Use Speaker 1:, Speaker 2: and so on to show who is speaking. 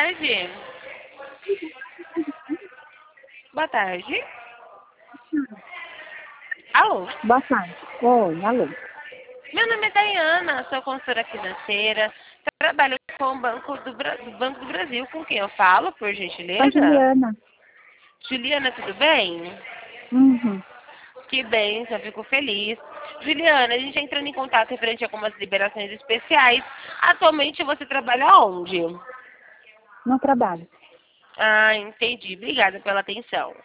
Speaker 1: tarde. Boa tarde. Alô?
Speaker 2: Boa tarde. Oi, alô.
Speaker 1: Meu nome é Dayana, sou consultora financeira. Trabalho com o Banco do Brasil. Com quem eu falo, por
Speaker 2: Oi,
Speaker 1: gentileza?
Speaker 2: Juliana.
Speaker 1: Juliana, tudo bem?
Speaker 2: Uhum.
Speaker 1: Que bem, já fico feliz. Juliana, a gente está entrando em contato referente a algumas liberações especiais. Atualmente você trabalha onde?
Speaker 2: No trabalho.
Speaker 1: Ah, entendi. Obrigada pela atenção.